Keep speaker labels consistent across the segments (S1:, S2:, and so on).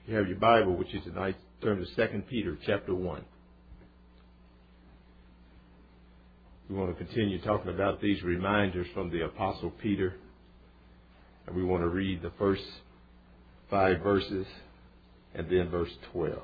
S1: You have your Bible, which is tonight, turn to 2 Peter chapter 1. We want to continue talking about these reminders from the Apostle Peter. And we want to read the first 5 verses and then verse 12.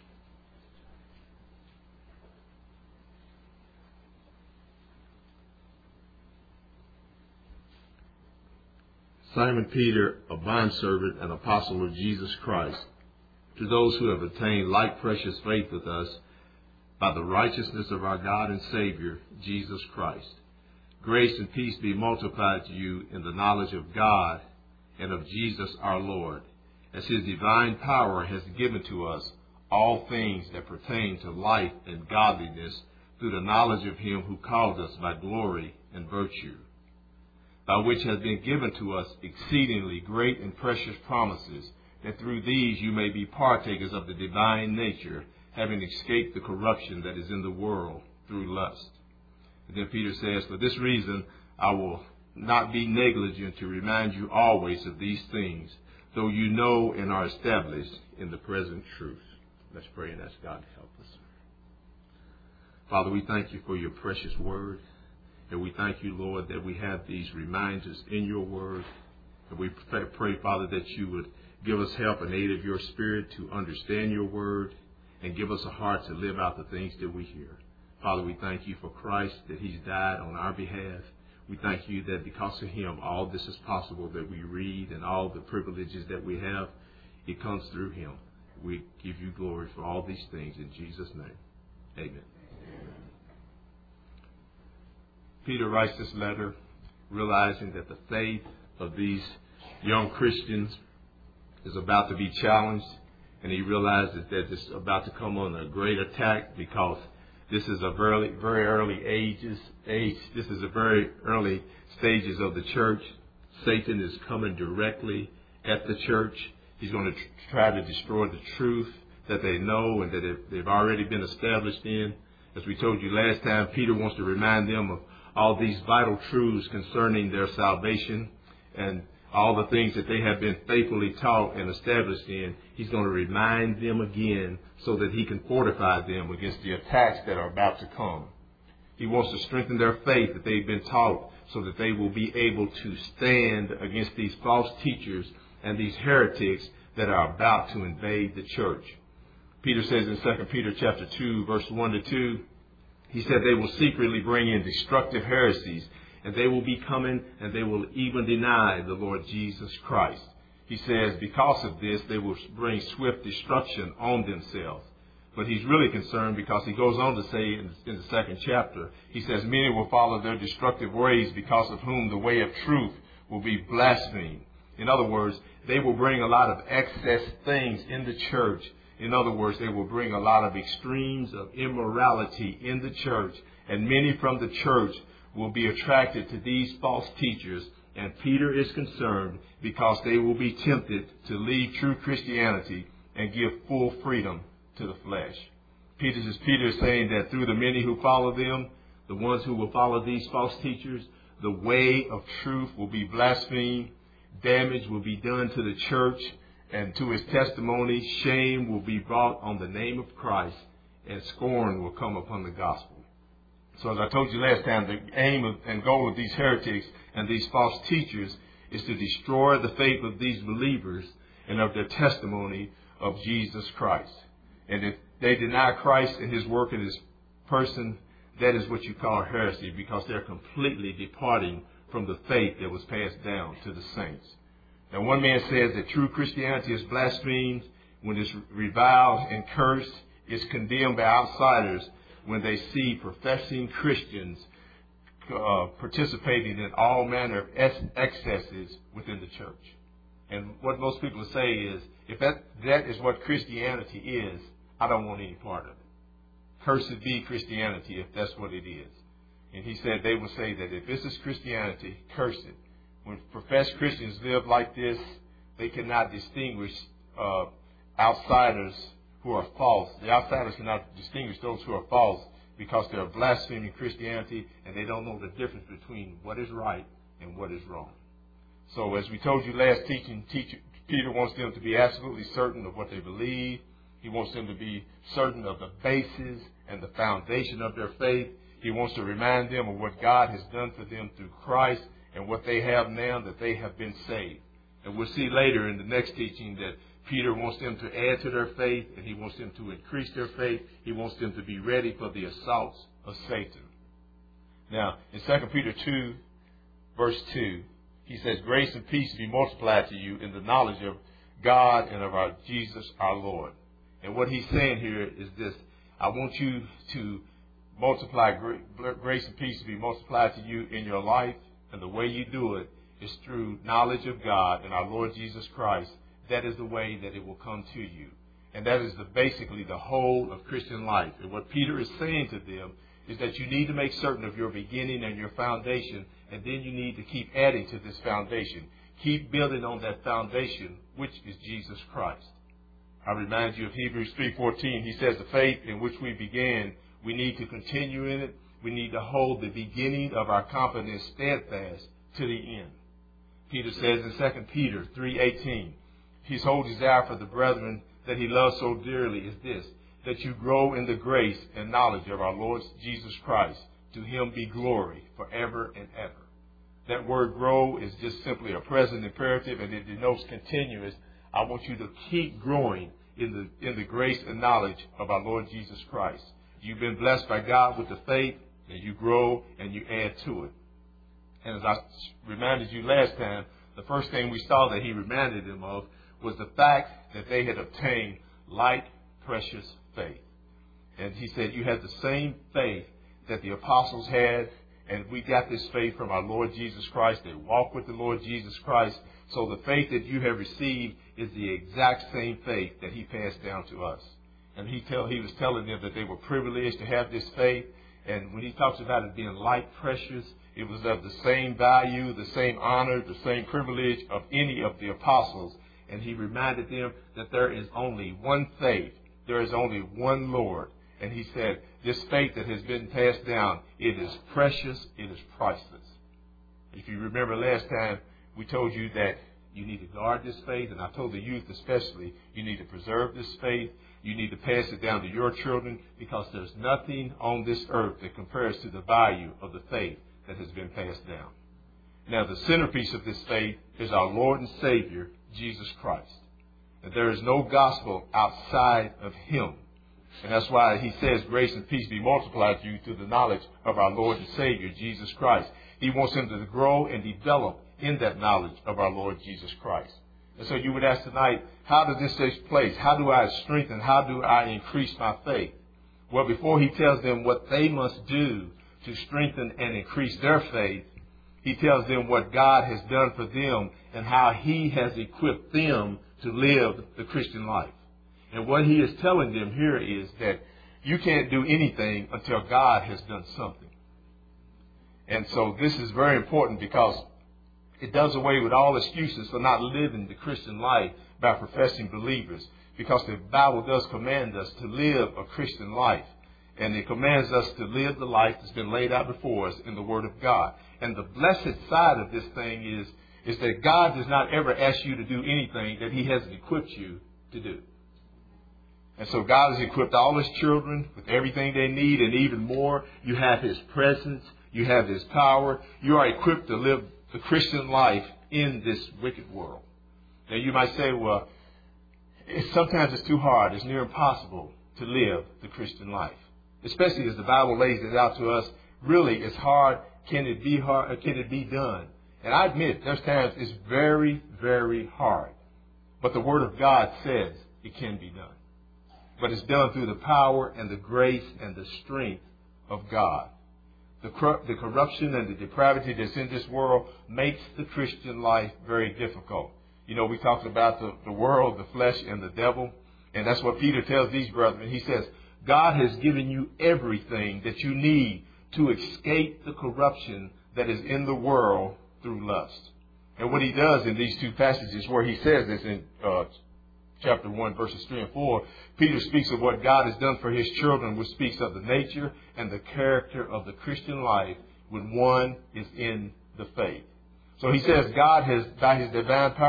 S1: Simon Peter, a bondservant and apostle of Jesus Christ, to those who have attained like precious faith with us by the righteousness of our God and Savior, Jesus Christ. Grace and peace be multiplied to you in the knowledge of God and of Jesus our Lord, as his divine power has given to us all things that pertain to life and godliness through the knowledge of him who called us by glory and virtue, by which has been given to us exceedingly great and precious promises, that through these you may be partakers of the divine nature, having escaped the corruption that is in the world through lust. And then Peter says, for this reason I will not be negligent to remind you always of these things, though you know and are established in the present truth. Let's pray and ask God to help us. Father, we thank you for your precious word. And we thank you, Lord, that we have these reminders in your word. And we pray, Father, that you would give us help and aid of your Spirit to understand your word and give us a heart to live out the things that we hear. Father, we thank you for Christ, that he's died on our behalf. We thank you that because of him, all this is possible that we read, and all the privileges that we have, it comes through him. We give you glory for all these things in Jesus' name. Amen. Peter writes this letter realizing that the faith of these young Christians is about to be challenged, and he realizes that it's about to come on a great attack because this is a very early age. This is a very early stages of the church. Satan is coming directly at the church. He's going to try to destroy the truth that they know and that they've already been established in. As we told you last time, Peter wants to remind them of all these vital truths concerning their salvation and all the things that they have been faithfully taught and established in. He's going to remind them again so that he can fortify them against the attacks that are about to come. He wants to strengthen their faith that they've been taught so that they will be able to stand against these false teachers and these heretics that are about to invade the church. Peter says in 2 Peter chapter 2, verse 1 to 2, he said they will secretly bring in destructive heresies, and they will be coming, and they will even deny the Lord Jesus Christ. He says because of this, they will bring swift destruction on themselves. But he's really concerned because he goes on to say in the second chapter, he says, many will follow their destructive ways, because of whom the way of truth will be blasphemed. In other words, they will bring a lot of excess things in the church. In other words, they will bring a lot of extremes of immorality in the church, and many from the church will be attracted to these false teachers. And Peter is concerned because they will be tempted to leave true Christianity and give full freedom to the flesh. Peter is saying that through the many who follow them, the ones who will follow these false teachers, the way of truth will be blasphemed, damage will be done to the church and to his testimony, shame will be brought on the name of Christ, and scorn will come upon the gospel. So as I told you last time, the aim and goal of these heretics and these false teachers is to destroy the faith of these believers and of their testimony of Jesus Christ. And if they deny Christ and his work and his person, that is what you call heresy, because they're completely departing from the faith that was passed down to the saints. Now, one man says that true Christianity is blasphemed when it's reviled and cursed. It's condemned by outsiders when they see professing Christians participating in all manner of excesses within the church. And what most people say is, if that is what Christianity is, I don't want any part of it. Cursed be Christianity if that's what it is. And he said they will say that if this is Christianity, curse it. When professed Christians live like this, they cannot distinguish outsiders who are false. The outsiders cannot distinguish those who are false because they are blaspheming Christianity and they don't know the difference between what is right and what is wrong. So as we told you last Peter wants them to be absolutely certain of what they believe. He wants them to be certain of the basis and the foundation of their faith. He wants to remind them of what God has done for them through Christ and what they have now, that they have been saved. And we'll see later in the next teaching that Peter wants them to add to their faith, and he wants them to increase their faith. He wants them to be ready for the assaults of Satan. Now, in 2 Peter 2, verse 2, he says, grace and peace be multiplied to you in the knowledge of God and of our Jesus our Lord. And what he's saying here is this: I want you to multiply grace and peace to be multiplied to you in your life. And the way you do it is through knowledge of God and our Lord Jesus Christ. That is the way that it will come to you. And that is basically the whole of Christian life. And what Peter is saying to them is that you need to make certain of your beginning and your foundation, and then you need to keep adding to this foundation. Keep building on that foundation, which is Jesus Christ. I remind you of Hebrews 3:14. He says the faith in which we began, we need to continue in it. We need to hold the beginning of our confidence steadfast to the end. Peter says in 2 Peter 3:18, his whole desire for the brethren that he loves so dearly is this, that you grow in the grace and knowledge of our Lord Jesus Christ. To him be glory forever and ever. That word grow is just simply a present imperative, and it denotes continuous. I want you to keep growing in the grace and knowledge of our Lord Jesus Christ. You've been blessed by God with the faith, and you grow and you add to it. And as I reminded you last time, the first thing we saw that he reminded them of was the fact that they had obtained like precious faith. And he said, you have the same faith that the apostles had, and we got this faith from our Lord Jesus Christ. They walk with the Lord Jesus Christ. So the faith that you have received is the exact same faith that he passed down to us. And he was telling them that they were privileged to have this faith. And when he talks about it being like precious, it was of the same value, the same honor, the same privilege of any of the apostles. And he reminded them that there is only one faith. There is only one Lord. And he said, this faith that has been passed down, it is precious, it is priceless. If you remember last time, we told you that you need to guard this faith. And I told the youth especially, you need to preserve this faith. You need to pass it down to your children, because there's nothing on this earth that compares to the value of the faith that has been passed down. Now, the centerpiece of this faith is our Lord and Savior, Jesus Christ. And there is no gospel outside of him. And that's why he says grace and peace be multiplied to you through the knowledge of our Lord and Savior, Jesus Christ. He wants them to grow and develop in that knowledge of our Lord Jesus Christ. And so you would ask tonight, how does this take place? How do I strengthen? How do I increase my faith? Well, before he tells them what they must do to strengthen and increase their faith, he tells them what God has done for them and how he has equipped them to live the Christian life. And what he is telling them here is that you can't do anything until God has done something. And so this is very important, because it does away with all excuses for not living the Christian life by professing believers, because the Bible does command us to live a Christian life. And it commands us to live the life that's been laid out before us in the Word of God. And the blessed side of this thing is that God does not ever ask you to do anything that he hasn't equipped you to do. And so God has equipped all his children with everything they need, and even more. You have his presence. You have his power. You are equipped to live the Christian life in this wicked world. Now you might say, well, sometimes it's too hard. It's near impossible to live the Christian life, especially as the Bible lays it out to us. Really, it's hard. Can it be hard? Or can it be done? And I admit, there's times it's very, very hard. But the Word of God says it can be done. But it's done through the power and the grace and the strength of God. The corruption and the depravity that's in this world makes the Christian life very difficult. You know, we talked about the world, the flesh, and the devil. And that's what Peter tells these brethren. He says, God has given you everything that you need to escape the corruption that is in the world through lust. And what he does in these two passages where he says this in chapter 1, verses 3 and 4, Peter speaks of what God has done for his children, which speaks of the nature and the character of the Christian life when one is in the faith. So he says God has, by his divine power,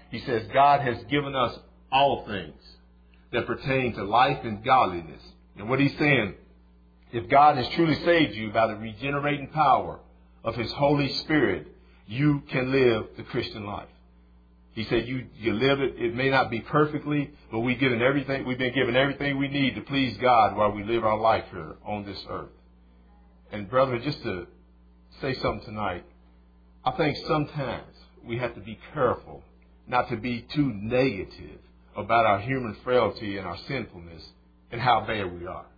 S1: He says, God has given us all things that pertain to life and godliness. And what he's saying, if God has truly saved you by the regenerating power of his Holy Spirit, you can live the Christian life. He said, you live it. It may not be perfectly, but we've been given everything we need to please God while we live our life here on this earth. And brother, just to say something tonight, I think sometimes we have to be careful not to be too negative about our human frailty and our sinfulness and how bad we are.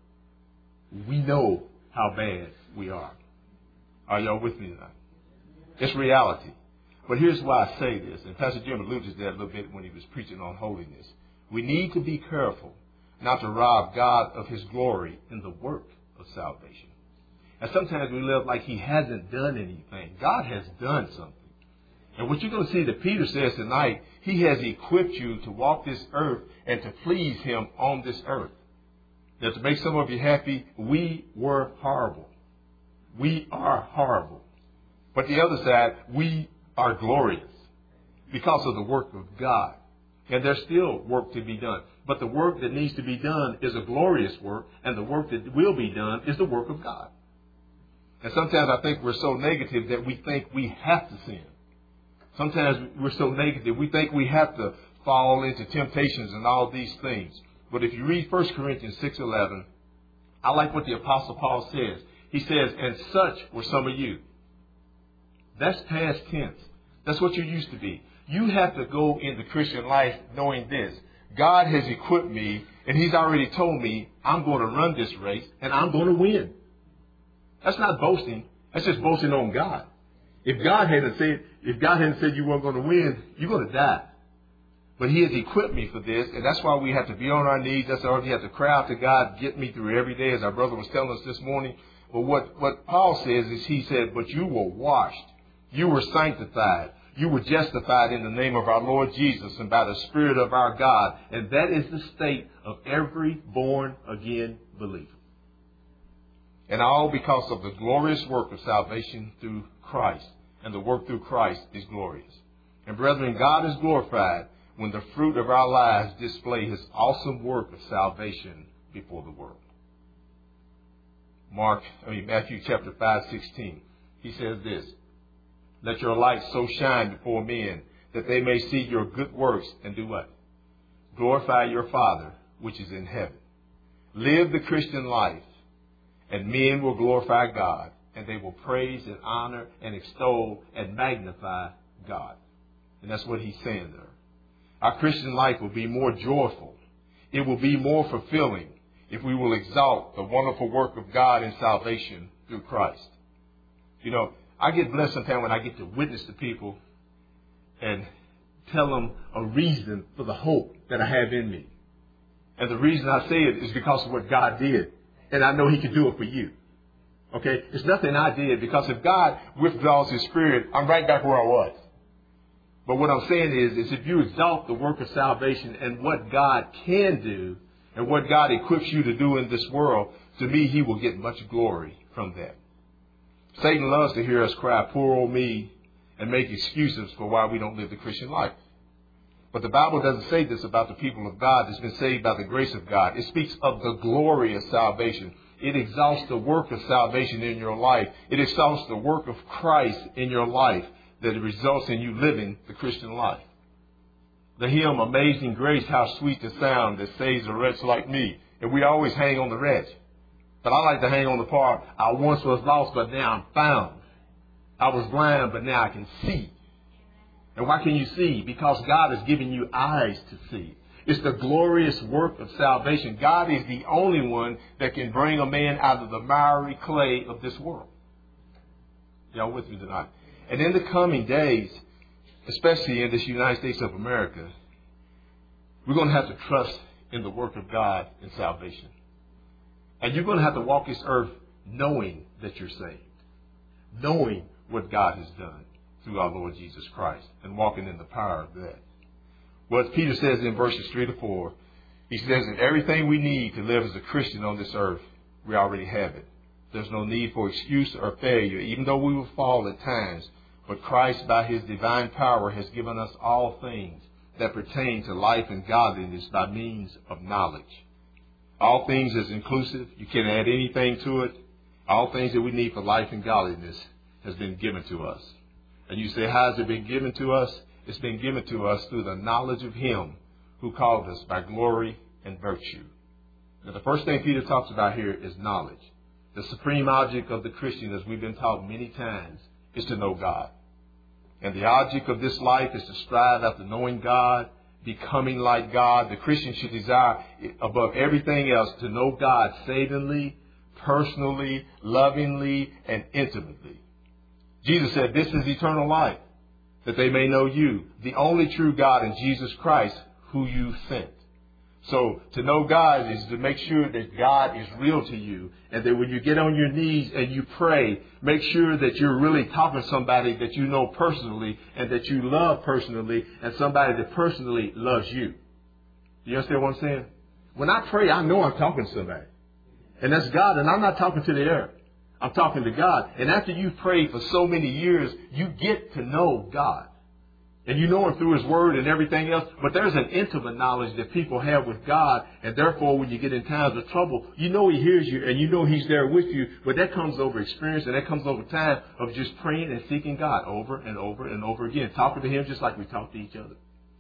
S1: We know how bad we are. Are y'all with me tonight? It's reality. But here's why I say this, and Pastor Jim alluded to that a little bit when he was preaching on holiness. We need to be careful not to rob God of his glory in the work of salvation. And sometimes we live like he hasn't done anything. God has done something. And what you're going to see that Peter says tonight, he has equipped you to walk this earth and to please him on this earth. Now, to make some of you happy, we were horrible. We are horrible. But the other side, we are glorious because of the work of God. And there's still work to be done. But the work that needs to be done is a glorious work, and the work that will be done is the work of God. And sometimes I think we're so negative that we think we have to sin. Sometimes we're so negative, we think we have to fall into temptations and all these things. But if you read 1 Corinthians 6:11, I like what the Apostle Paul says. He says, and such were some of you. That's past tense. That's what you used to be. You have to go into Christian life knowing this. God has equipped me, and he's already told me I'm going to run this race, and I'm going to win. That's not boasting. That's just boasting on God. If God hadn't said you weren't going to win, you're going to die. But he has equipped me for this, and that's why we have to be on our knees. That's why we have to cry out to God, get me through every day, as our brother was telling us this morning. But what Paul says is, he said, but you were washed. You were sanctified. You were justified in the name of our Lord Jesus and by the Spirit of our God. And that is the state of every born-again believer. And all because of the glorious work of salvation through Christ. And the work through Christ is glorious. And brethren, God is glorified when the fruit of our lives display his awesome work of salvation before the world. Matthew chapter 5:16. He says this, let your light so shine before men that they may see your good works and do what? Glorify your Father which is in heaven. Live the Christian life, and men will glorify God, and they will praise and honor and extol and magnify God. And that's what he's saying there. Our Christian life will be more joyful. It will be more fulfilling if we will exalt the wonderful work of God in salvation through Christ. You know, I get blessed sometimes when I get to witness to people and tell them a reason for the hope that I have in me. And the reason I say it is because of what God did. And I know he can do it for you. Okay? It's nothing I did, because if God withdraws his Spirit, I'm right back where I was. But what I'm saying is if you exalt the work of salvation and what God can do and what God equips you to do in this world, to me, he will get much glory from that. Satan loves to hear us cry, poor old me, and make excuses for why we don't live the Christian life. But the Bible doesn't say this about the people of God that's been saved by the grace of God. It speaks of the glory of salvation. It exalts the work of salvation in your life. It exalts the work of Christ in your life, that it results in you living the Christian life. The hymn, Amazing Grace, how sweet the sound that saves a wretch like me. And we always hang on the wretch. But I like to hang on the part, I once was lost, but now I'm found. I was blind, but now I can see. And why can you see? Because God has given you eyes to see. It's the glorious work of salvation. God is the only one that can bring a man out of the miry clay of this world. Y'all with me tonight? And in the coming days, especially in this United States of America, we're going to have to trust in the work of God in salvation. And you're going to have to walk this earth knowing that you're saved, knowing what God has done through our Lord Jesus Christ, and walking in the power of that. Well, as Peter says in verses 3-4, he says that everything we need to live as a Christian on this earth, we already have it. There's no need for excuse or failure, even though we will fall at times. But Christ, by his divine power, has given us all things that pertain to life and godliness by means of knowledge. All things is inclusive. You can't add anything to it. All things that we need for life and godliness has been given to us. And you say, how has it been given to us? It's been given to us through the knowledge of Him who called us by glory and virtue. Now, the first thing Peter talks about here is knowledge. The supreme object of the Christian, as we've been taught many times, is to know God. And the object of this life is to strive after knowing God, becoming like God. The Christian should desire, above everything else, to know God savingly, personally, lovingly, and intimately. Jesus said, this is eternal life, that they may know you, the only true God, and Jesus Christ, who you sent. So to know God is to make sure that God is real to you, and that when you get on your knees and you pray, make sure that you're really talking to somebody that you know personally and that you love personally, and somebody that personally loves you. You understand what I'm saying? When I pray, I know I'm talking to somebody. And that's God, and I'm not talking to the air. I'm talking to God. And after you've prayed for so many years, you get to know God. And you know Him through His Word and everything else. But there's an intimate knowledge that people have with God. And therefore, when you get in times of trouble, you know He hears you and you know He's there with you. But that comes over experience, and that comes over time of just praying and seeking God over and over and over again. Talking to Him just like we talk to each other.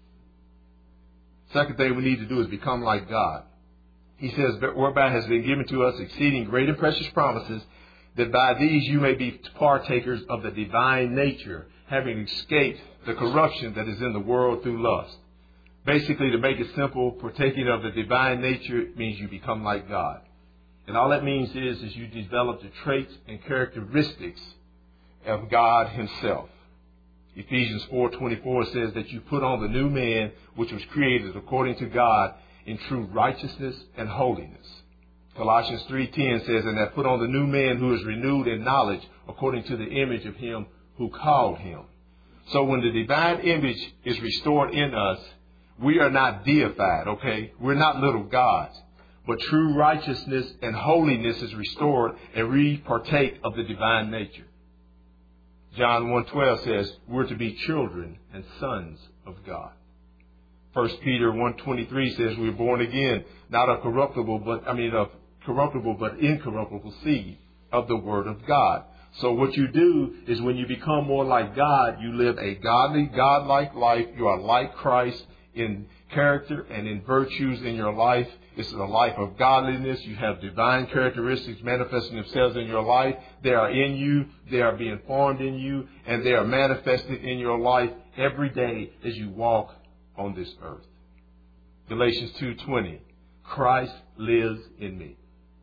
S1: Second thing we need to do is become like God. He says, whereby has been given to us exceeding great and precious promises, that by these you may be partakers of the divine nature, having escaped the corruption that is in the world through lust. Basically, to make it simple, partaking of the divine nature means you become like God. And all that means is you develop the traits and characteristics of God Himself. Ephesians 4:24 says that you put on the new man, which was created according to God in true righteousness and holiness. Colossians 3:10 says, and that put on the new man who is renewed in knowledge according to the image of Him who called him. So when the divine image is restored in us, we are not deified, okay? We're not little gods. But true righteousness and holiness is restored, and we partake of the divine nature. John 1:12 says, we're to be children and sons of God. 1 Peter 1:23 says we're born again, not of corruptible, but incorruptible seed of the Word of God. So what you do is when you become more like God, you live a godly, God-like life. You are like Christ in character and in virtues in your life. This is a life of godliness. You have divine characteristics manifesting themselves in your life. They are in you. They are being formed in you. And they are manifested in your life every day as you walk on this earth. Galatians 2:20, Christ lives in me.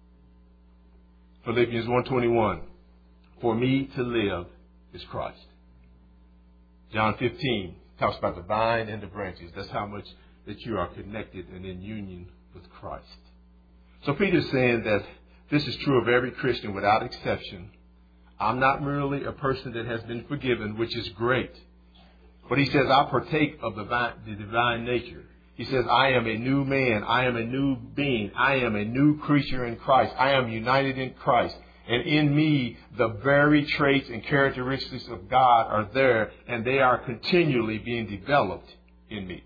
S1: Philippians 1:21, for me to live is Christ. John 15 talks about the vine and the branches. That's how much that you are connected and in union with Christ. So Peter's saying that this is true of every Christian without exception. I'm not merely a person that has been forgiven, which is great. But he says, I partake of the divine nature. He says, I am a new man. I am a new being. I am a new creature in Christ. I am united in Christ. And in me, the very traits and characteristics of God are there, and they are continually being developed in me.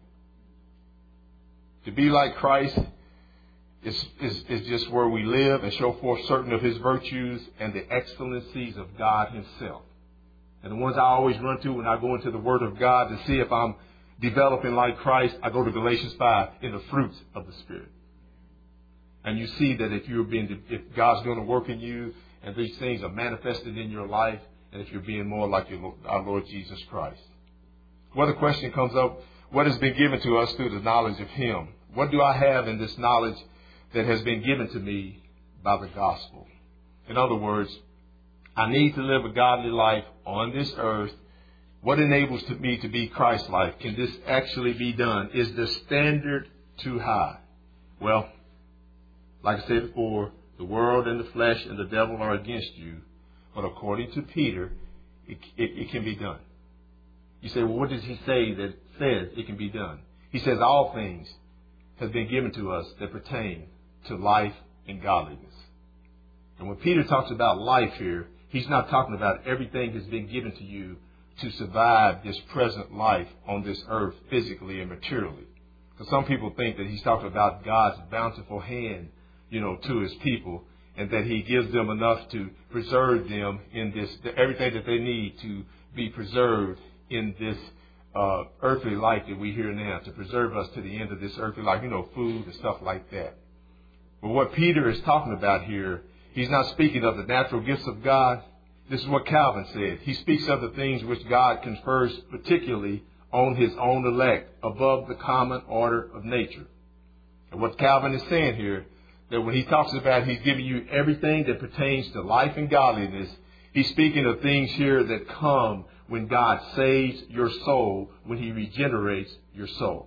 S1: To be like Christ is just where we live and show forth certain of His virtues and the excellencies of God Himself. And the ones I always run to when I go into the Word of God to see if I'm developing like Christ, I go to Galatians 5 in the fruits of the Spirit. And you see that if God's going to work in you and these things are manifested in your life, and if you're being more like our Lord Jesus Christ. Well, the question comes up, what has been given to us through the knowledge of Him? What do I have in this knowledge that has been given to me by the gospel? In other words, I need to live a godly life on this earth. What enables me to be Christ-like? Can this actually be done? Is the standard too high? Well, like I said before, the world and the flesh and the devil are against you. But according to Peter, it can be done. You say, well, what does he say that says it can be done? He says all things have been given to us that pertain to life and godliness. And when Peter talks about life here, he's not talking about everything that's been given to you to survive this present life on this earth physically and materially. Because some people think that he's talking about God's bountiful hand, to his people, and that he gives them enough to preserve them in this, everything that they need to be preserved in this earthly life that we hear now, to preserve us to the end of this earthly life, food and stuff like that. But what Peter is talking about here, he's not speaking of the natural gifts of God. This is what Calvin said. He speaks of the things which God confers particularly on his own elect above the common order of nature. And what Calvin is saying here, that when he talks about he's giving you everything that pertains to life and godliness, he's speaking of things here that come when God saves your soul, when he regenerates your soul.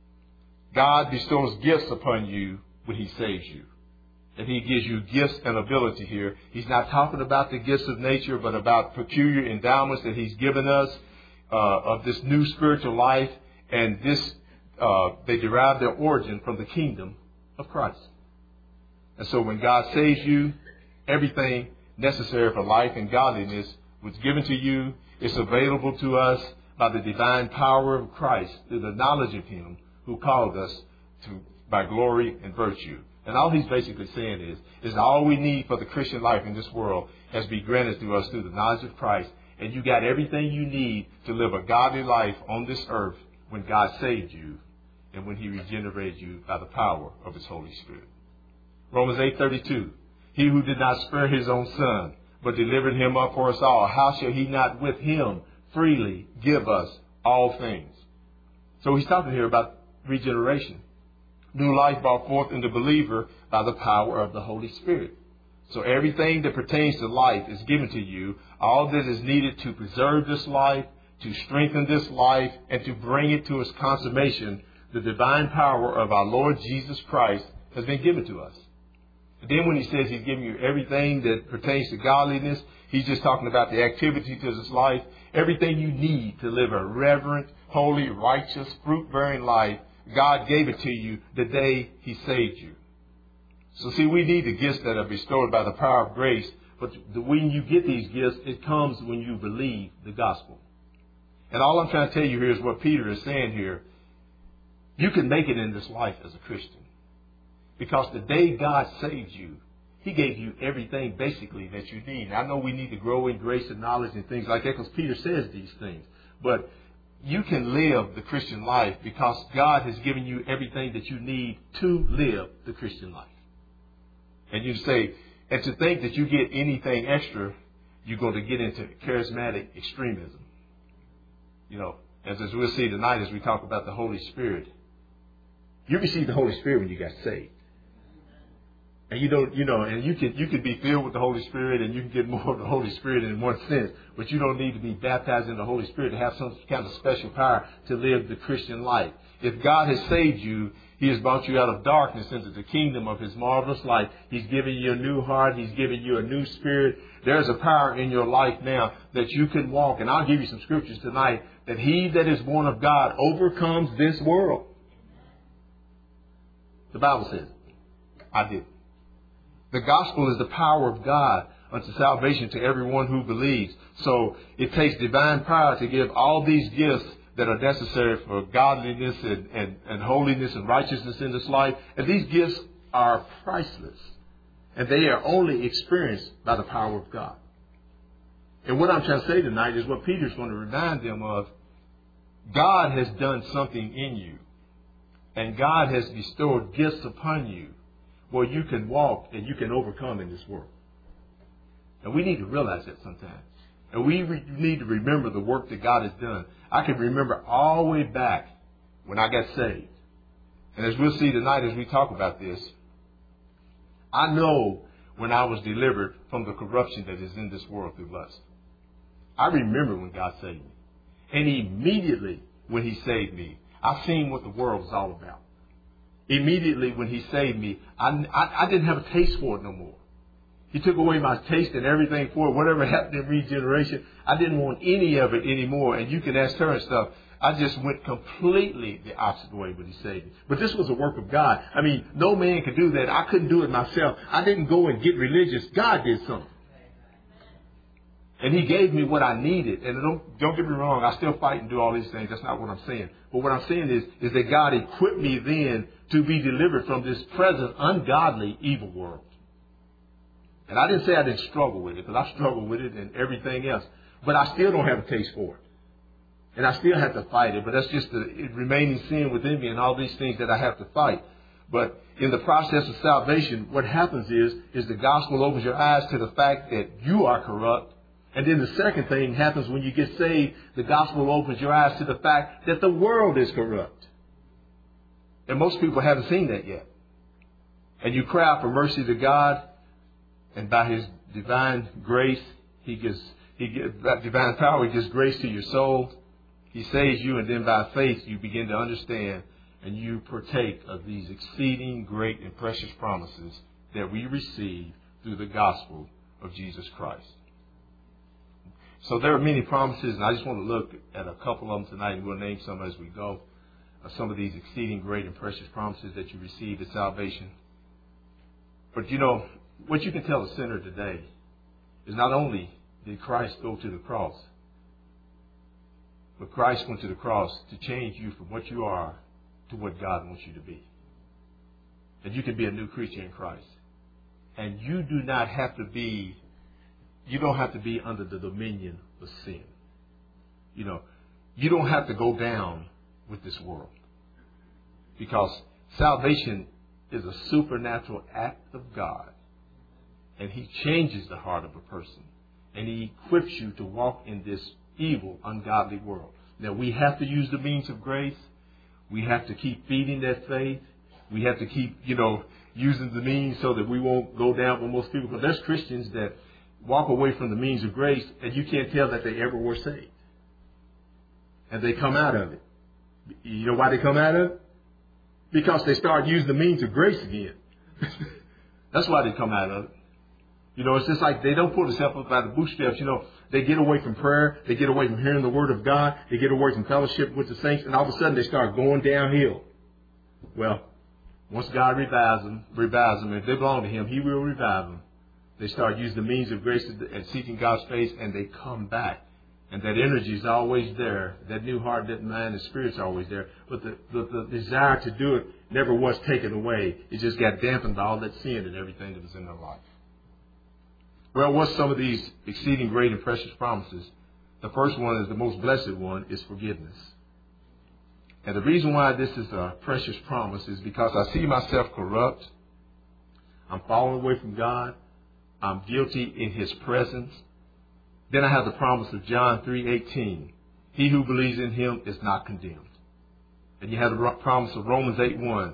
S1: God bestows gifts upon you when he saves you. And he gives you gifts and ability here. He's not talking about the gifts of nature, but about peculiar endowments that he's given us of this new spiritual life. And this, they derive their origin from the kingdom of Christ. And so when God saves you, everything necessary for life and godliness was given to you. It's available to us by the divine power of Christ through the knowledge of him who called us by glory and virtue. And all he's basically saying is all we need for the Christian life in this world has been granted to us through the knowledge of Christ. And you got everything you need to live a godly life on this earth when God saved you and when he regenerated you by the power of his Holy Spirit. Romans 8:32. He who did not spare his own son, but delivered him up for us all, how shall he not with him freely give us all things? So he's talking here about regeneration. New life brought forth in the believer by the power of the Holy Spirit. So everything that pertains to life is given to you. All that is needed to preserve this life, to strengthen this life, and to bring it to its consummation, the divine power of our Lord Jesus Christ has been given to us. And then when he says he's giving you everything that pertains to godliness, he's just talking about the activities of this life, everything you need to live a reverent, holy, righteous, fruit-bearing life. God gave it to you the day he saved you. So see, we need the gifts that are bestowed by the power of grace. But when you get these gifts, it comes when you believe the gospel. And all I'm trying to tell you here is what Peter is saying here. You can make it in this life as a Christian. Because the day God saved you, he gave you everything basically that you need. Now, I know we need to grow in grace and knowledge and things like that because Peter says these things. But you can live the Christian life because God has given you everything that you need to live the Christian life. And you say, and to think that you get anything extra, you're going to get into charismatic extremism. As we'll see tonight as we talk about the Holy Spirit. You received the Holy Spirit when you got saved. And and you can be filled with the Holy Spirit and you can get more of the Holy Spirit in one sense, but you don't need to be baptized in the Holy Spirit to have some kind of special power to live the Christian life. If God has saved you, he has brought you out of darkness into the kingdom of his marvelous light. He's given you a new heart. He's given you a new spirit. There's a power in your life now that you can walk. And I'll give you some scriptures tonight that he that is born of God overcomes this world. The Bible says, I did. The gospel is the power of God unto salvation to everyone who believes. So it takes divine power to give all these gifts that are necessary for godliness and holiness and righteousness in this life. And these gifts are priceless. And they are only experienced by the power of God. And what I'm trying to say tonight is what Peter's going to remind them of. God has done something in you. And God has bestowed gifts upon you where you can walk and you can overcome in this world. And we need to realize that sometimes. And we need to remember the work that God has done. I can remember all the way back when I got saved. And as we'll see tonight as we talk about this, I know when I was delivered from the corruption that is in this world through lust. I remember when God saved me. And immediately when he saved me, I seen what the world was all about. Immediately when he saved me, I didn't have a taste for it no more. He took away my taste and everything for it. Whatever happened in regeneration, I didn't want any of it anymore. And you can ask her and stuff. I just went completely the opposite way when he saved me. But this was a work of God. I mean, no man could do that. I couldn't do it myself. I didn't go and get religious. God did something. And he gave me what I needed. And don't get me wrong, I still fight and do all these things. That's not what I'm saying. But what I'm saying is that God equipped me then to be delivered from this present ungodly evil world. And I didn't say I didn't struggle with it, because I struggle with it and everything else. But I still don't have a taste for it. And I still have to fight it. But that's just the remaining sin within me and all these things that I have to fight. But in the process of salvation, what happens is the gospel opens your eyes to the fact that you are corrupt. And then the second thing happens when you get saved, the gospel opens your eyes to the fact that the world is corrupt. And most people haven't seen that yet. And you cry out for mercy to God, and by his divine grace, he gives that divine power, he gives grace to your soul. He saves you, and then by faith you begin to understand and you partake of these exceeding great and precious promises that we receive through the gospel of Jesus Christ. So there are many promises, and I just want to look at a couple of them tonight, and we'll name some as we go. Some of these exceeding great and precious promises that you receive at salvation. But you know, what you can tell a sinner today is not only did Christ go to the cross, but Christ went to the cross to change you from what you are to what God wants you to be. And you can be a new creature in Christ. And you don't have to be under the dominion of sin. You know, you don't have to go down with this world. Because salvation is a supernatural act of God. And he changes the heart of a person. And he equips you to walk in this evil, ungodly world. Now, we have to use the means of grace. We have to keep feeding that faith. We have to keep, using the means so that we won't go down with most people. But there's Christians that walk away from the means of grace, and you can't tell that they ever were saved. And they come out of it. You know why they come out of it? Because they start using the means of grace again. That's why they come out of it. It's just like they don't pull themselves up by the bootstraps. They get away from prayer. They get away from hearing the word of God. They get away from fellowship with the saints. And all of a sudden they start going downhill. Well, once God revives them, if they belong to him, he will revive them. They start using the means of grace and seeking God's face, and they come back. And that energy is always there. That new heart, that mind, and spirit's always there. But the desire to do it never was taken away. It just got dampened by all that sin and everything that was in their life. Well, what's some of these exceeding great and precious promises? The first one is the most blessed one, is forgiveness. And the reason why this is a precious promise is because I see myself corrupt. I'm falling away from God. I'm guilty in his presence. Then I have the promise of John 3:18. He who believes in him is not condemned. And you have the promise of Romans 8:1.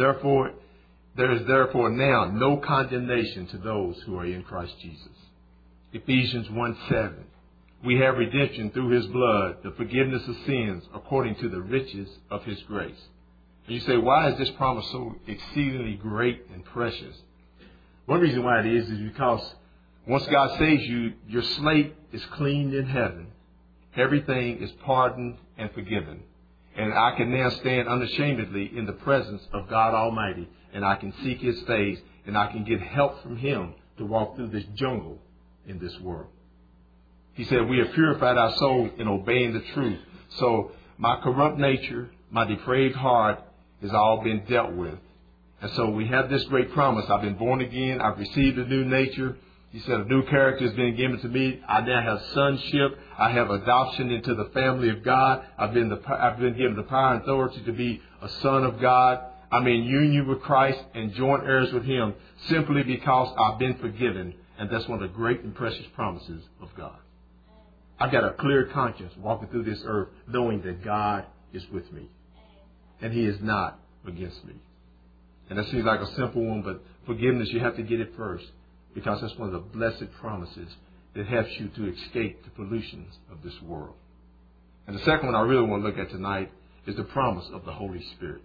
S1: There is therefore now no condemnation to those who are in Christ Jesus. Ephesians 1:7. We have redemption through his blood, the forgiveness of sins, according to the riches of his grace. And you say, why is this promise so exceedingly great and precious? One reason why it is because once God saves you, your slate is cleaned in heaven. Everything is pardoned and forgiven. And I can now stand unashamedly in the presence of God Almighty. And I can seek his face, and I can get help from him to walk through this jungle in this world. He said, we have purified our souls in obeying the truth. So my corrupt nature, my depraved heart has all been dealt with. And so we have this great promise. I've been born again. I've received a new nature. He said a new character has been given to me. I now have sonship. I have adoption into the family of God. I've been given the power and authority to be a son of God. I'm in union with Christ and joint heirs with him simply because I've been forgiven. And that's one of the great and precious promises of God. I've got a clear conscience walking through this earth knowing that God is with me. And he is not against me. And that seems like a simple one, but forgiveness, you have to get it first. Because that's one of the blessed promises that helps you to escape the pollutions of this world. And the second one I really want to look at tonight is the promise of the Holy Spirit.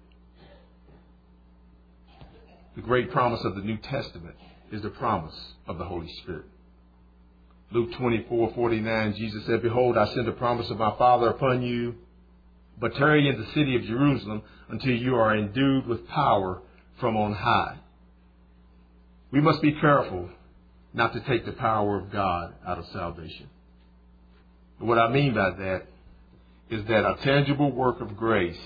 S1: The great promise of the New Testament is the promise of the Holy Spirit. Luke 24:49, Jesus said, behold, I send the promise of my Father upon you, but tarry in the city of Jerusalem until you are endued with power from on high. We must be careful not to take the power of God out of salvation. What I mean by that is that a tangible work of grace,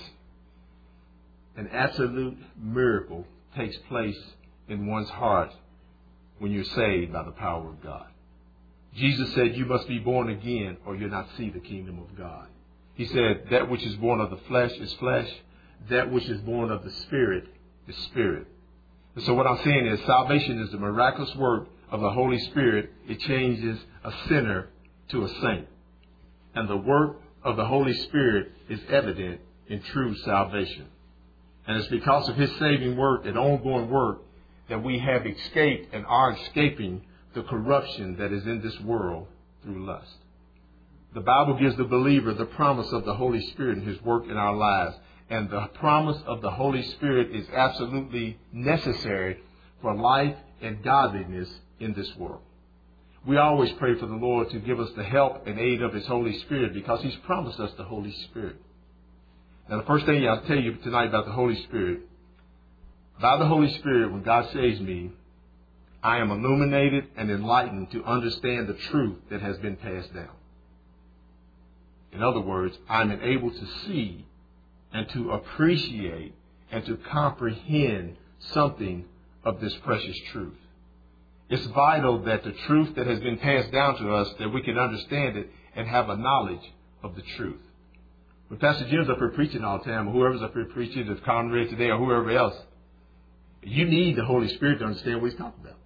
S1: an absolute miracle, takes place in one's heart when you're saved by the power of God. Jesus said you must be born again or you'll not see the kingdom of God. He said that which is born of the flesh is flesh. That which is born of the Spirit is spirit. And so what I'm saying is salvation is the miraculous work of the Holy Spirit. It changes a sinner to a saint. And the work of the Holy Spirit is evident in true salvation. And it's because of His saving work and ongoing work that we have escaped and are escaping the corruption that is in this world through lust. The Bible gives the believer the promise of the Holy Spirit and His work in our lives. And the promise of the Holy Spirit is absolutely necessary for life and godliness in this world. We always pray for the Lord to give us the help and aid of His Holy Spirit because He's promised us the Holy Spirit. Now, the first thing I'll tell you tonight about the Holy Spirit, by the Holy Spirit, when God saves me, I am illuminated and enlightened to understand the truth that has been passed down. In other words, I'm able to see and to appreciate and to comprehend something of this precious truth. It's vital that the truth that has been passed down to us, that we can understand it and have a knowledge of the truth. When Pastor Jim's up here preaching all the time, or whoever's up here preaching, as Conrad today, or whoever else, you need the Holy Spirit to understand what He's talking about.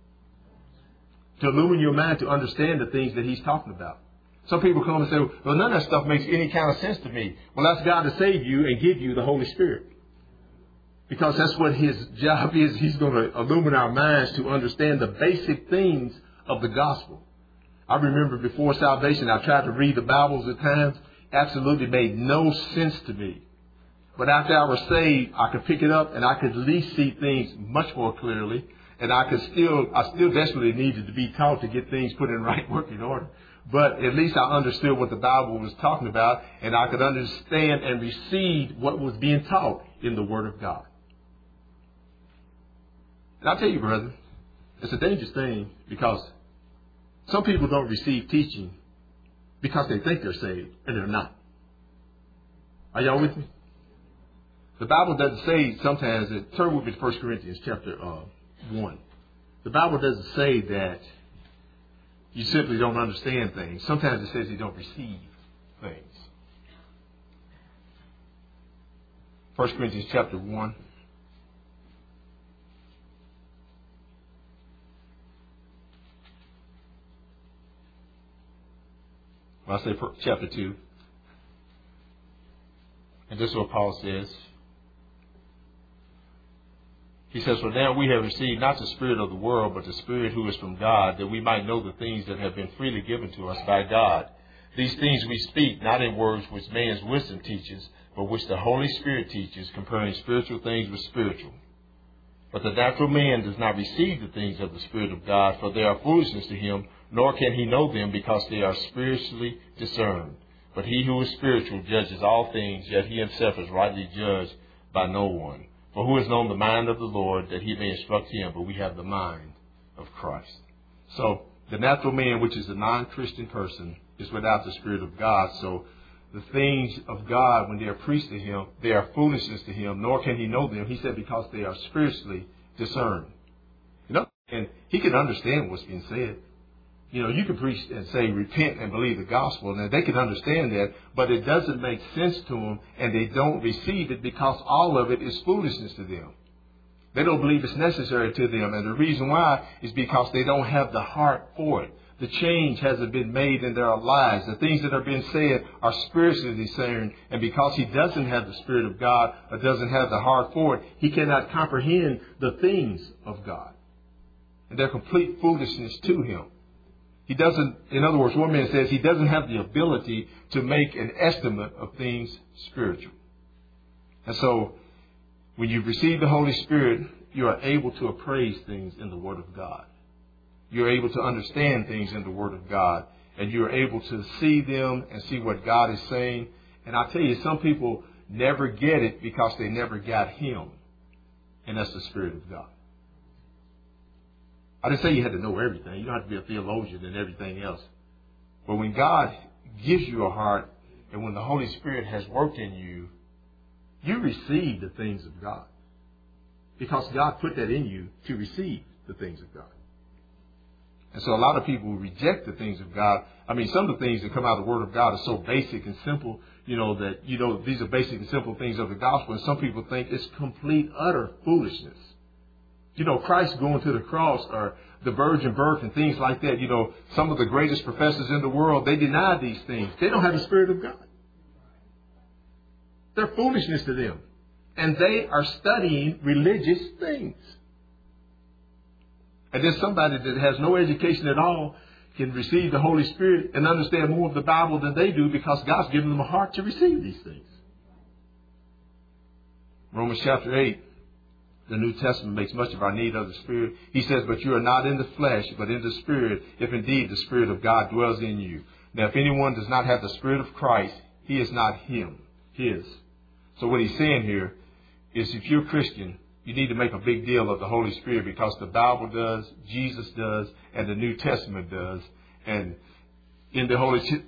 S1: To illumine your mind to understand the things that He's talking about. Some people come and say, well, none of that stuff makes any kind of sense to me. Well, that's God to save you and give you the Holy Spirit. Because that's what His job is. He's going to illumine our minds to understand the basic things of the gospel. I remember before salvation, I tried to read the Bibles at times. Absolutely made no sense to me. But after I was saved, I could pick it up and I could at least see things much more clearly. And I still desperately needed to be taught to get things put in right working order. But at least I understood what the Bible was talking about, and I could understand and receive what was being taught in the Word of God. And I'll tell you, brother, it's a dangerous thing because some people don't receive teaching because they think they're saved, and they're not. Are y'all with me? The Bible doesn't say sometimes, turn with me to 1 Corinthians chapter 1. The Bible doesn't say that you simply don't understand things. Sometimes it says you don't receive things. 1 Corinthians chapter 1. Well, I say chapter 2. And this is what Paul says. He says, for now we have received not the spirit of the world, but the Spirit who is from God, that we might know the things that have been freely given to us by God. These things we speak, not in words which man's wisdom teaches, but which the Holy Spirit teaches, comparing spiritual things with spiritual. But the natural man does not receive the things of the Spirit of God, for they are foolishness to him, nor can he know them, because they are spiritually discerned. But he who is spiritual judges all things, yet he himself is rightly judged by no one. For who has known the mind of the Lord, that he may instruct him? But we have the mind of Christ. So the natural man, which is a non-Christian person, is without the Spirit of God. So the things of God, when they are preached to him, they are foolishness to him, nor can he know them. He said because they are spiritually discerned. You know, and he can understand what's being said. You know, you can preach and say, repent and believe the gospel. Now, they can understand that, but it doesn't make sense to them, and they don't receive it because all of it is foolishness to them. They don't believe it's necessary to them, and the reason why is because they don't have the heart for it. The change hasn't been made in their lives. The things that are being said are spiritually discerned, and because he doesn't have the Spirit of God or doesn't have the heart for it, he cannot comprehend the things of God. And they're complete foolishness to him. He doesn't, in other words, one man says he doesn't have the ability to make an estimate of things spiritual. And so, when you receive the Holy Spirit, you are able to appraise things in the Word of God. You're able to understand things in the Word of God. And you're able to see them and see what God is saying. And I tell you, some people never get it because they never got Him. And that's the Spirit of God. I didn't say you had to know everything. You don't have to be a theologian and everything else. But when God gives you a heart, and when the Holy Spirit has worked in you, you receive the things of God. Because God put that in you to receive the things of God. And so a lot of people reject the things of God. I mean, some of the things that come out of the Word of God are so basic and simple, that, these are basic and simple things of the gospel. And some people think it's complete, utter foolishness. Christ going to the cross or the virgin birth and things like that. Some of the greatest professors in the world, they deny these things. They don't have the Spirit of God. They're foolishness to them. And they are studying religious things. And then somebody that has no education at all can receive the Holy Spirit and understand more of the Bible than they do because God's given them a heart to receive these things. Romans chapter 8, the New Testament makes much of our need of the Spirit. He says, but you are not in the flesh, but in the Spirit, if indeed the Spirit of God dwells in you. Now, if anyone does not have the Spirit of Christ, he is not his. So what he's saying here is if you're a Christian, you need to make a big deal of the Holy Spirit because the Bible does, Jesus does, and the New Testament does. And in the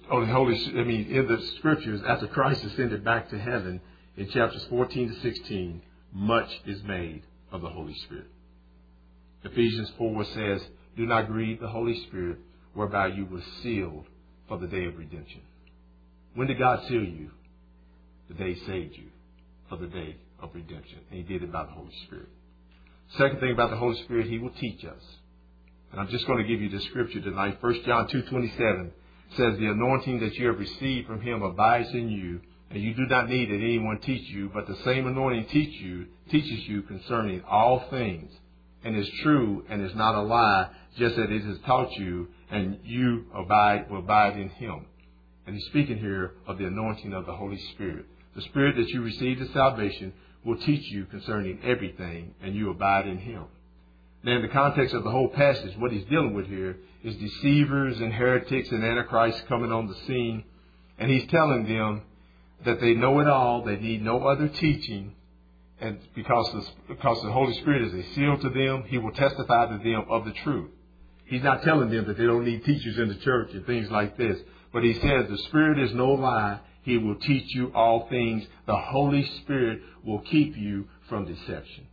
S1: in the Scriptures, after Christ ascended back to heaven, in chapters 14 to 16, much is made of the Holy Spirit. Ephesians 4 says, do not grieve the Holy Spirit, whereby you were sealed for the day of redemption. When did God seal you? The day He saved you for the day of redemption. And He did it by the Holy Spirit. Second thing about the Holy Spirit, He will teach us. And I'm just going to give you the scripture tonight. 1 John 2:27 says, the anointing that you have received from Him abides in you, and you do not need that anyone teach you, but the same anointing teaches you concerning all things, and is true and is not a lie, just as it has taught you, and you will abide in Him. And he's speaking here of the anointing of the Holy Spirit. The Spirit that you received at salvation will teach you concerning everything, and you abide in Him. Now, in the context of the whole passage, what he's dealing with here is deceivers and heretics and antichrists coming on the scene. And he's telling them that they know it all, they need no other teaching. And because the Holy Spirit is a seal to them, He will testify to them of the truth. He's not telling them that they don't need teachers in the church and things like this. But He says the Spirit is no lie. He will teach you all things. The Holy Spirit will keep you from deception.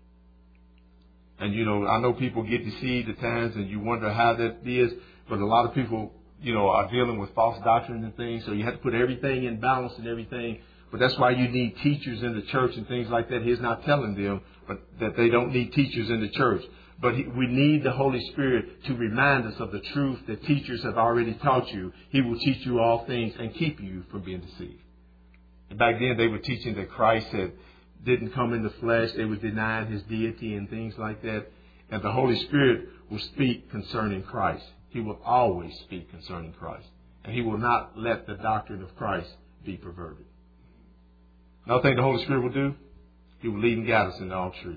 S1: And, I know people get deceived at times and you wonder how that is. But a lot of people, are dealing with false doctrine and things. So you have to put everything in balance and everything. But that's why you need teachers in the church and things like that. He's not telling them that they don't need teachers in the church. But we need the Holy Spirit to remind us of the truth that teachers have already taught you. He will teach you all things and keep you from being deceived. And back then they were teaching that Christ didn't come in the flesh. They were denying His deity and things like that. And the Holy Spirit will speak concerning Christ. He will always speak concerning Christ. And He will not let the doctrine of Christ be perverted. Another thing the Holy Spirit will do, He will lead and guide us into all truth.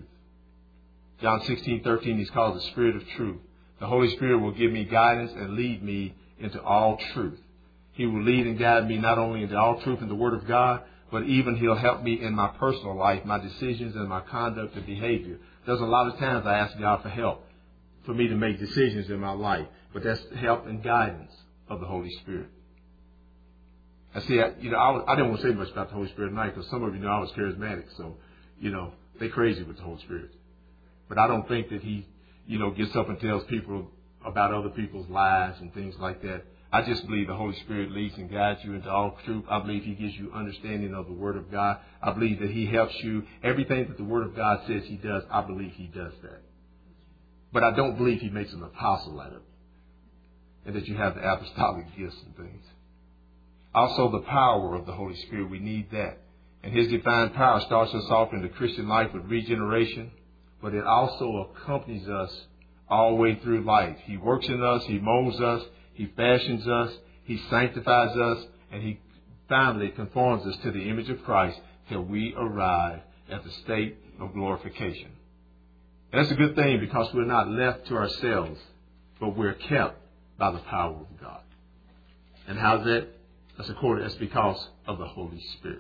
S1: John 16:13, He's called the Spirit of truth. The Holy Spirit will give me guidance and lead me into all truth. He will lead and guide me not only into all truth in the Word of God, but even He'll help me in my personal life, my decisions and my conduct and behavior. There's a lot of times I ask God for help for me to make decisions in my life. But that's the help and guidance of the Holy Spirit. I didn't want to say much about the Holy Spirit tonight because some of you know I was charismatic. So, they're crazy with the Holy Spirit. But I don't think that He, gets up and tells people about other people's lives and things like that. I just believe the Holy Spirit leads and guides you into all truth. I believe He gives you understanding of the Word of God. I believe that He helps you. Everything that the Word of God says He does, I believe He does that. But I don't believe He makes an apostle out of it. And that you have the apostolic gifts and things. Also, the power of the Holy Spirit. We need that. And His divine power starts us off in the Christian life with regeneration. But it also accompanies us all the way through life. He works in us. He molds us. He fashions us. He sanctifies us. And He finally conforms us to the image of Christ till we arrive at the state of glorification. And that's a good thing because we're not left to ourselves, but we're kept by the power of God. And how's that? That's because of the Holy Spirit.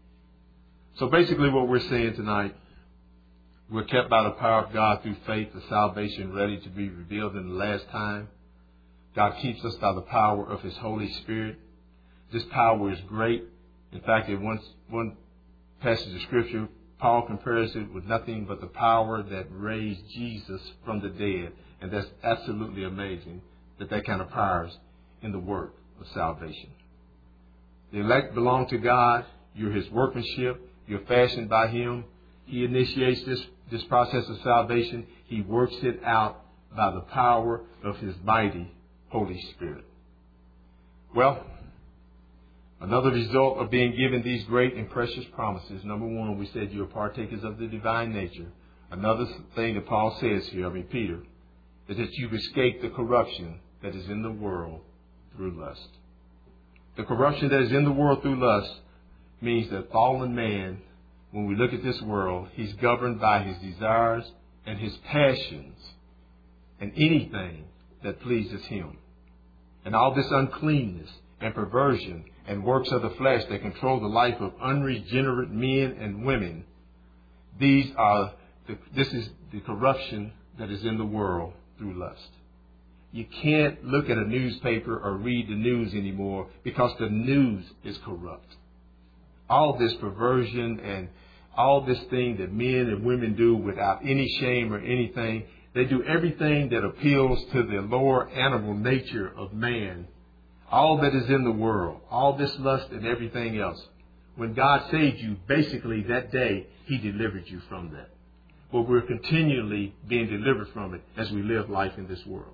S1: So basically what we're saying tonight, we're kept by the power of God through faith for salvation ready to be revealed in the last time. God keeps us by the power of His Holy Spirit. This power is great. In fact, in one passage of Scripture, Paul compares it with nothing but the power that raised Jesus from the dead. And that's absolutely amazing that kind of power is in the work of salvation. The elect belong to God. You're His workmanship. You're fashioned by Him. He initiates this process of salvation. He works it out by the power of His mighty Holy Spirit. Well, another result of being given these great and precious promises, number one, we said you are partakers of the divine nature. Another thing that Paul says here, Peter, is that you've escaped the corruption that is in the world through lust. The corruption that is in the world through lust means that fallen man, when we look at this world, he's governed by his desires and his passions and anything that pleases him. And all this uncleanness and perversion and works of the flesh that control the life of unregenerate men and women, this is the corruption that is in the world through lust. You can't look at a newspaper or read the news anymore because the news is corrupt. All this perversion and all this thing that men and women do without any shame or anything, they do everything that appeals to the lower animal nature of man. All that is in the world, all this lust and everything else. When God saved you, basically that day, He delivered you from that. But we're continually being delivered from it as we live life in this world.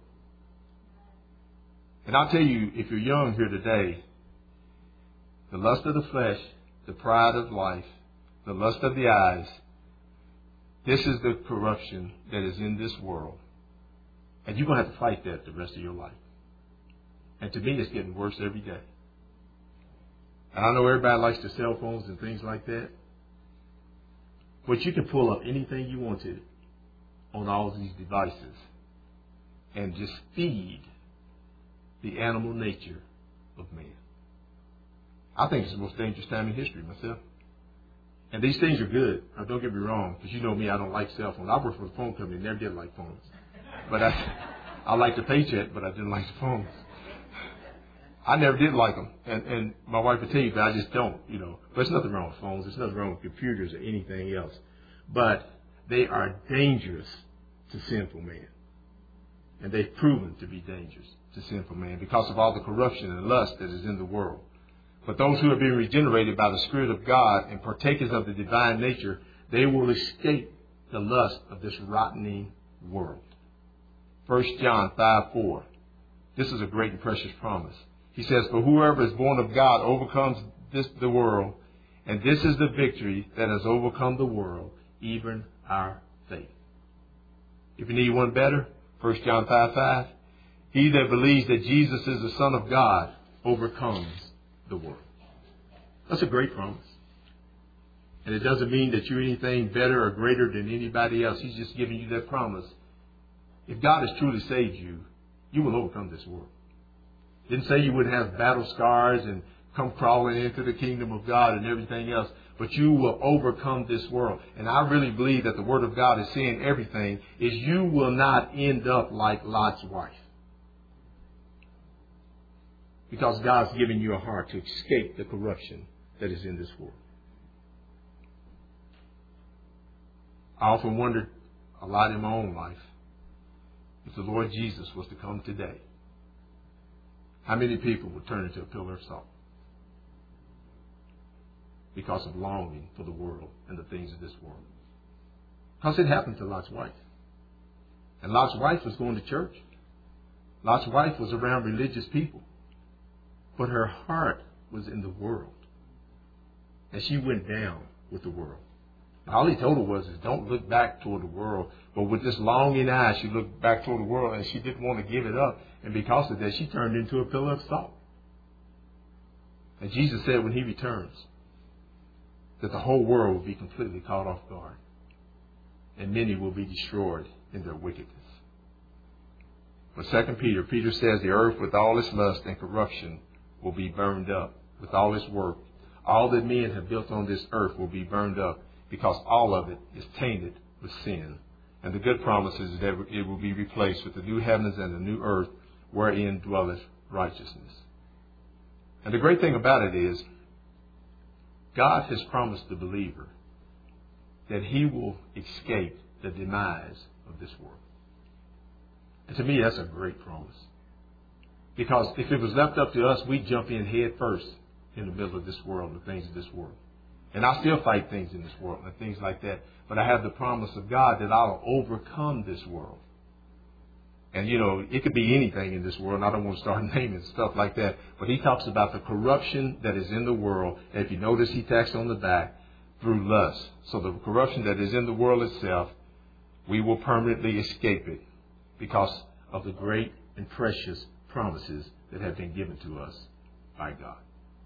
S1: And I'll tell you, if you're young here today, the lust of the flesh, the pride of life, the lust of the eyes, this is the corruption that is in this world. And you're going to have to fight that the rest of your life. And to me, it's getting worse every day. And I know everybody likes the cell phones and things like that. But you can pull up anything you want to on all these devices and just feed the animal nature of man. I think it's the most dangerous time in history myself. And these things are good. Now, don't get me wrong, because you know me, I don't like cell phones. I work for a phone company, never did like phones. But I like the paycheck, but I didn't like the phones. I never did like them. And my wife would tell you that I just don't, But there's nothing wrong with phones. There's nothing wrong with computers or anything else. But they are dangerous to sinful man. And they've proven to be dangerous to sinful man because of all the corruption and lust that is in the world. But those who have been regenerated by the Spirit of God and partakers of the divine nature, they will escape the lust of this rottening world. 1 John 5:4. This is a great and precious promise. He says, "For whoever is born of God overcomes the world, and this is the victory that has overcome the world, even our faith." If you need one better, 1 John 5:5. He that believes that Jesus is the Son of God overcomes the world. That's a great promise. And it doesn't mean that you're anything better or greater than anybody else. He's just giving you that promise. If God has truly saved you, you will overcome this world. Didn't say you wouldn't have battle scars and come crawling into the kingdom of God and everything else, but you will overcome this world. And I really believe that the Word of God is saying everything, is you will not end up like Lot's wife. Because God's given you a heart to escape the corruption that is in this world. I often wondered a lot in my own life, if the Lord Jesus was to come today, how many people would turn into a pillar of salt? Because of longing for the world and the things of this world. Because it happened to Lot's wife. And Lot's wife was going to church. Lot's wife was around religious people. But her heart was in the world. And she went down with the world. All he told her was, don't look back toward the world. But with this longing eye, she looked back toward the world and she didn't want to give it up. And because of that, she turned into a pillar of salt. And Jesus said when He returns, that the whole world will be completely caught off guard. And many will be destroyed in their wickedness. But 2 Peter says the earth with all its lust and corruption will be burned up with all its work. All that men have built on this earth will be burned up because all of it is tainted with sin. And the good promise is that it will be replaced with the new heavens and the new earth wherein dwelleth righteousness. And the great thing about it is, God has promised the believer that he will escape the demise of this world. And to me, that's a great promise. Because if it was left up to us, we'd jump in head first in the middle of this world, the things of this world. And I still fight things in this world and things like that. But I have the promise of God that I'll overcome this world. And, you know, it could be anything in this world. And I don't want to start naming stuff like that. But he talks about the corruption that is in the world. And if you notice, he tacks on the back, through lust. So the corruption that is in the world itself, we will permanently escape it because of the great and precious promises that have been given to us by God.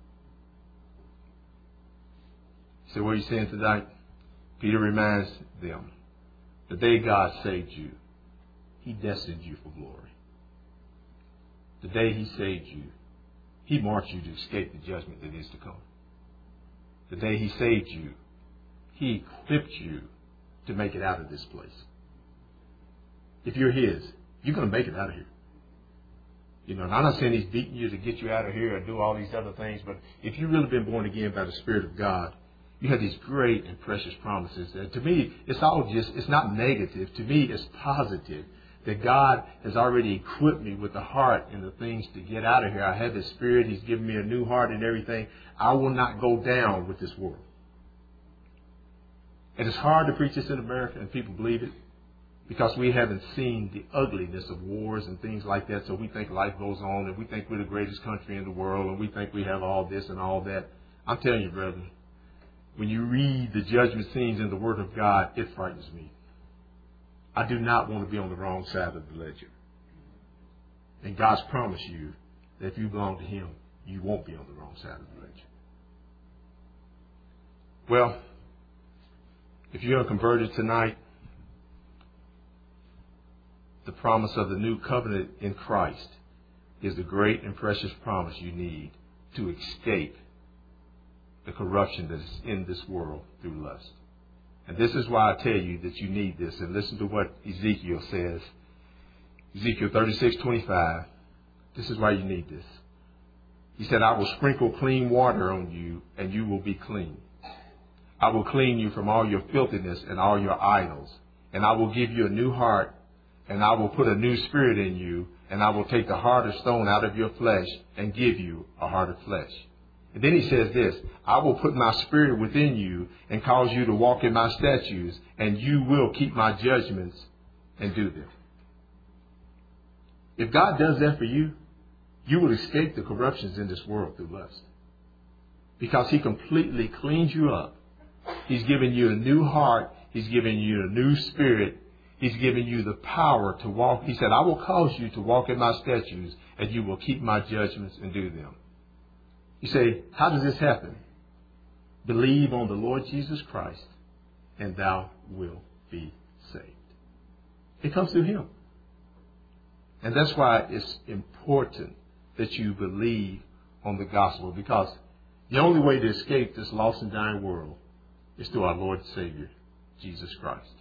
S1: So what are you saying tonight? Peter reminds them, the day God saved you, he destined you for glory. The day he saved you, he marked you to escape the judgment that is to come. The day he saved you, he equipped you to make it out of this place. If you're his, you're going to make it out of here. You know, and I'm not saying he's beating you to get you out of here or do all these other things, but if you've really been born again by the Spirit of God, you have these great and precious promises. And to me, it's not negative. To me, it's positive that God has already equipped me with the heart and the things to get out of here. I have His Spirit. He's given me a new heart and everything. I will not go down with this world. And it's hard to preach this in America, and people believe it because we haven't seen the ugliness of wars and things like that. So we think life goes on, and we think we're the greatest country in the world, and we think we have all this and all that. I'm telling you, brethren, when you read the judgment scenes in the Word of God, it frightens me. I do not want to be on the wrong side of the ledger. And God's promised you that if you belong to Him, you won't be on the wrong side of the ledger. Well, if you're converted tonight, the promise of the new covenant in Christ is the great and precious promise you need to escape the corruption that is in this world through lust. And this is why I tell you that you need this. And listen to what Ezekiel says. Ezekiel 36:25. This is why you need this. He said, I will sprinkle clean water on you, and you will be clean. I will clean you from all your filthiness and all your idols. And I will give you a new heart, and I will put a new spirit in you, and I will take the heart of stone out of your flesh and give you a heart of flesh. And then he says this, I will put my spirit within you and cause you to walk in my statutes, and you will keep my judgments and do them. If God does that for you, you will escape the corruptions in this world through lust. Because He completely cleans you up. He's given you a new heart. He's given you a new spirit. He's given you the power to walk. He said, I will cause you to walk in my statutes, and you will keep my judgments and do them. You say, how does this happen? Believe on the Lord Jesus Christ, and thou wilt be saved. It comes through Him. And that's why it's important that you believe on the gospel, because the only way to escape this lost and dying world is through our Lord and Savior, Jesus Christ.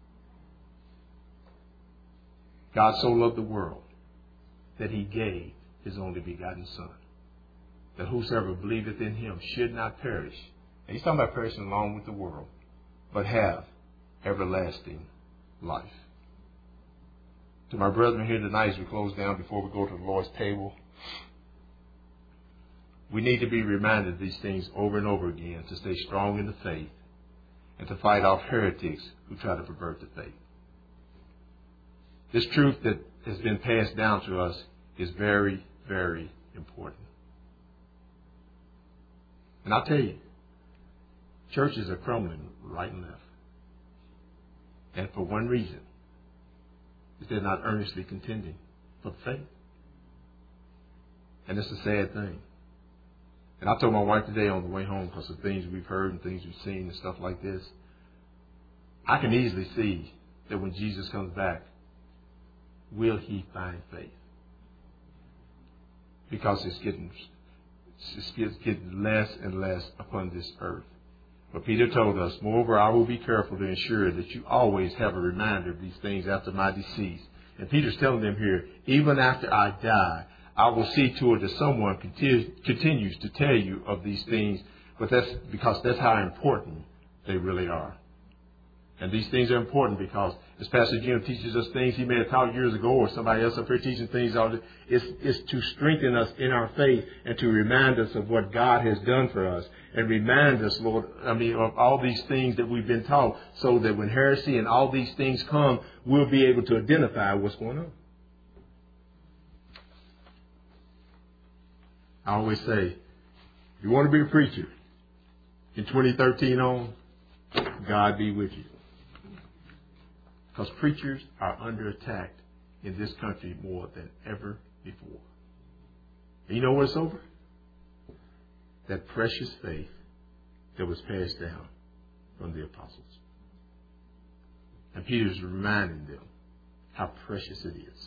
S1: God so loved the world that He gave His only begotten Son, that whosoever believeth in Him should not perish. And He's talking about perishing along with the world, but have everlasting life. To my brethren here tonight, as we close down before we go to the Lord's table, we need to be reminded of these things over and over again to stay strong in the faith and to fight off heretics who try to pervert the faith. This truth that has been passed down to us is very, very important. And I'll tell you, churches are crumbling right and left. And for one reason, is they're not earnestly contending for the faith. And it's a sad thing. And I told my wife today on the way home, because of things we've heard and things we've seen and stuff like this, I can easily see that when Jesus comes back, will He find faith? Because it's getting less and less upon this earth. But Peter told us, moreover, I will be careful to ensure that you always have a reminder of these things after my decease. And Peter's telling them here, even after I die, I will see to it that someone continues to tell you of these things, but that's because that's how important they really are. And these things are important because, as Pastor Jim teaches us things he may have taught years ago, or somebody else up here teaching things, it's to strengthen us in our faith and to remind us of what God has done for us, and remind us, Lord, of all these things that we've been taught, so that when heresy and all these things come, we'll be able to identify what's going on. I always say, if you want to be a preacher in 2013 on, God be with you. Because preachers are under attack in this country more than ever before. And you know what it's over? That precious faith that was passed down from the apostles. And Peter's reminding them how precious it is.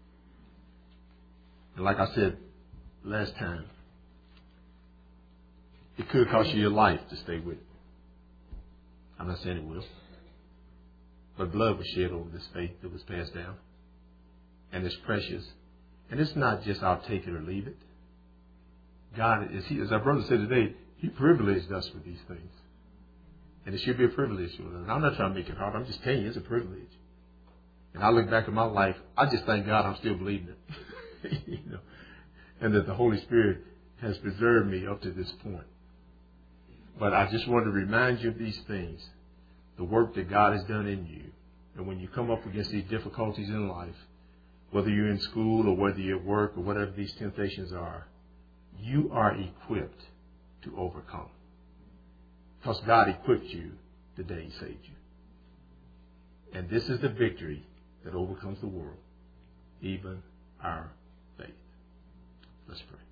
S1: And like I said last time, it could cost you your life to stay with it. I'm not saying it will. But blood was shed over this faith that was passed down. And it's precious. And it's not just I'll take it or leave it. God, as our brother said today, He privileged us with these things. And it should be a privilege. And I'm not trying to make it hard. I'm just telling you, it's a privilege. And I look back at my life, I just thank God I'm still believing it. And that the Holy Spirit has preserved me up to this point. But I just want to remind you of these things. The work that God has done in you. And when you come up against these difficulties in life, whether you're in school or whether you're at work or whatever these temptations are, you are equipped to overcome. Because God equipped you the day He saved you. And this is the victory that overcomes the world, even our faith. Let's pray.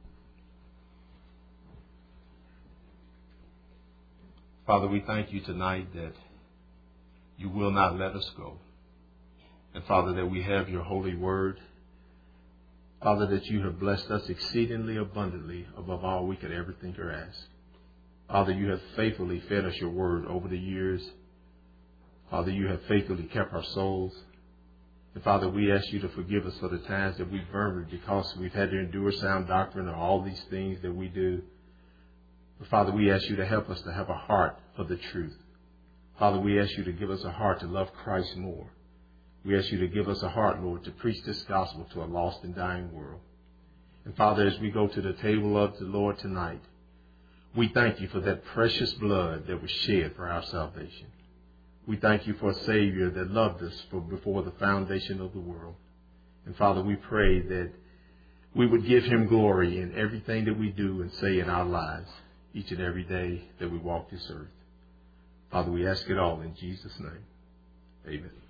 S1: Father, we thank you tonight that you will not let us go. And Father, that we have your holy word. Father, that you have blessed us exceedingly abundantly above all we could ever think or ask. Father, you have faithfully fed us your word over the years. Father, you have faithfully kept our souls. And Father, we ask you to forgive us for the times that we've murmured because we've had to endure sound doctrine or all these things that we do. But Father, we ask you to help us to have a heart for the truth. Father, we ask you to give us a heart to love Christ more. We ask you to give us a heart, Lord, to preach this gospel to a lost and dying world. And Father, as we go to the table of the Lord tonight, we thank you for that precious blood that was shed for our salvation. We thank you for a Savior that loved us before the foundation of the world. And Father, we pray that we would give him glory in everything that we do and say in our lives each and every day that we walk this earth. Father, we ask it all in Jesus' name. Amen.